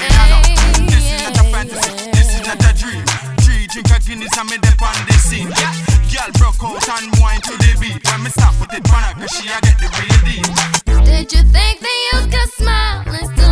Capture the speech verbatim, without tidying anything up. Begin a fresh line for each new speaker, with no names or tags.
This is not a fantasy, this is not a dream. Three drink a Guinness and me dip on the scene. Girl broke out and wine to the beat. When me stop put it on her, cause she a get the real deal.
Did you think that you could smile and still